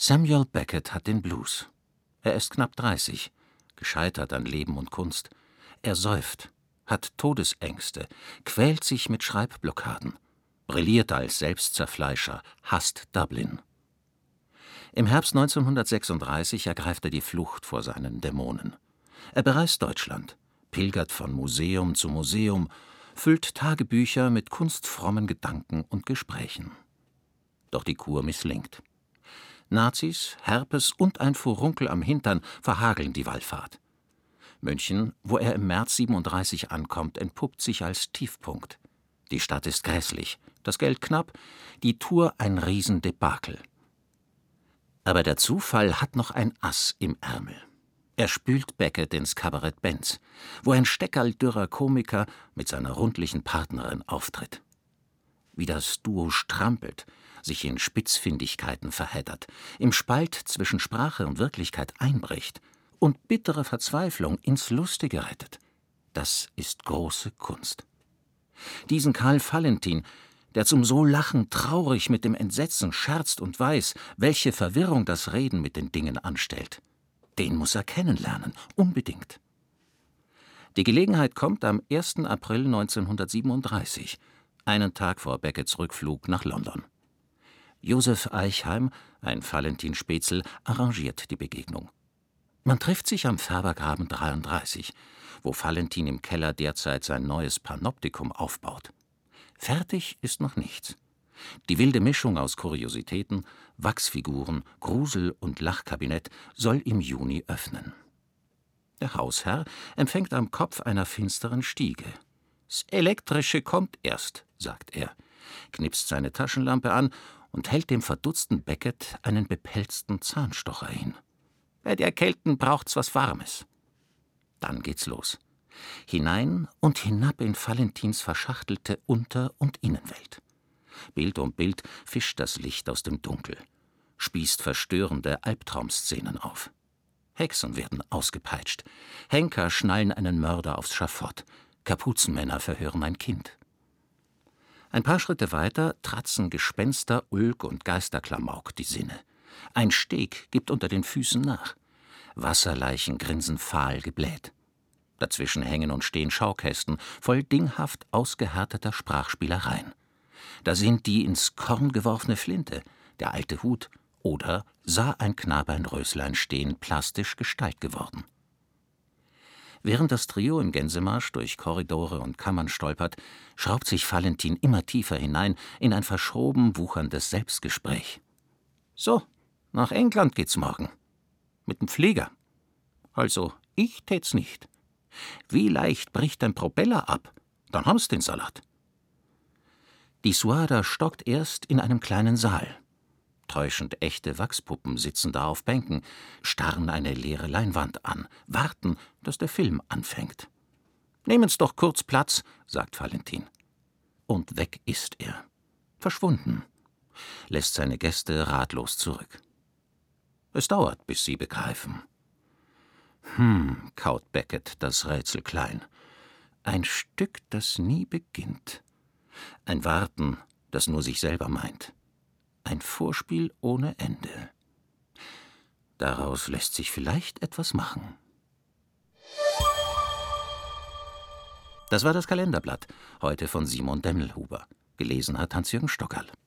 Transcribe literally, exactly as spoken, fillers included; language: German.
Samuel Beckett hat den Blues. Er ist knapp dreißig, gescheitert an Leben und Kunst. Er säuft, hat Todesängste, quält sich mit Schreibblockaden, brilliert als Selbstzerfleischer, hasst Dublin. Im Herbst neunzehnhundertsechsunddreißig ergreift er die Flucht vor seinen Dämonen. Er bereist Deutschland, pilgert von Museum zu Museum, füllt Tagebücher mit kunstfrommen Gedanken und Gesprächen. Doch die Kur misslingt. Nazis, Herpes und ein Furunkel am Hintern verhageln die Wallfahrt. München, wo er im März siebenunddreißig ankommt, entpuppt sich als Tiefpunkt. Die Stadt ist grässlich, das Geld knapp, die Tour ein Riesendebakel. Aber der Zufall hat noch ein Ass im Ärmel. Er spült Beckett ins Kabarett Benz, wo ein steckerldürrer Komiker mit seiner rundlichen Partnerin auftritt. Wie das Duo strampelt, sich in Spitzfindigkeiten verheddert, im Spalt zwischen Sprache und Wirklichkeit einbricht und bittere Verzweiflung ins Lustige rettet. Das ist große Kunst. Diesen Karl Valentin, der zum so Lachen traurig mit dem Entsetzen scherzt und weiß, welche Verwirrung das Reden mit den Dingen anstellt, den muss er kennenlernen, unbedingt. Die Gelegenheit kommt am ersten April neunzehnhundertsiebenunddreißig, einen Tag vor Becketts Rückflug nach London. Josef Eichheim, ein Valentin-Spätzl, arrangiert die Begegnung. Man trifft sich am Färbergraben dreiunddreißig, wo Valentin im Keller derzeit sein neues Panoptikum aufbaut. Fertig ist noch nichts. Die wilde Mischung aus Kuriositäten, Wachsfiguren, Grusel- und Lachkabinett soll im Juni öffnen. Der Hausherr empfängt am Kopf einer finsteren Stiege. »Das Elektrische kommt erst«, sagt er, knipst seine Taschenlampe an und hält dem verdutzten Beckett einen bepelzten Zahnstocher hin. »Bei der Kälte braucht's was Warmes.« Dann geht's los. Hinein und hinab in Valentins verschachtelte Unter- und Innenwelt. Bild um Bild fischt das Licht aus dem Dunkel, spießt verstörende Albtraumszenen auf. Hexen werden ausgepeitscht, Henker schnallen einen Mörder aufs Schafott, Kapuzenmänner verhören ein Kind. Ein paar Schritte weiter tratzen Gespenster, Ulk und Geisterklamauk die Sinne. Ein Steg gibt unter den Füßen nach. Wasserleichen grinsen fahl gebläht. Dazwischen hängen und stehen Schaukästen voll dinghaft ausgehärteter Sprachspielereien. Da sind die ins Korn geworfene Flinte, der alte Hut oder sah ein Knabe ein Röslein stehen, plastisch Gestalt geworden. Während das Trio im Gänsemarsch durch Korridore und Kammern stolpert, schraubt sich Valentin immer tiefer hinein in ein verschroben wucherndes Selbstgespräch. »So, nach England geht's morgen. Mit dem Flieger. Also, ich tät's nicht. Wie leicht bricht ein Propeller ab? Dann haben's den Salat.« Die Suada stockt erst in einem kleinen Saal. Täuschend echte Wachspuppen sitzen da auf Bänken, starren eine leere Leinwand an, warten, dass der Film anfängt. »Nehmen's doch kurz Platz«, sagt Valentin. Und weg ist er. Verschwunden. Lässt seine Gäste ratlos zurück. Es dauert, bis sie begreifen. Hm, kaut Beckett das Rätsel klein. Ein Stück, das nie beginnt. Ein Warten, das nur sich selber meint. Ein Vorspiel ohne Ende. Daraus lässt sich vielleicht etwas machen. Das war das Kalenderblatt, heute von Simon Demmelhuber. Gelesen hat Hans-Jürgen Stockerl.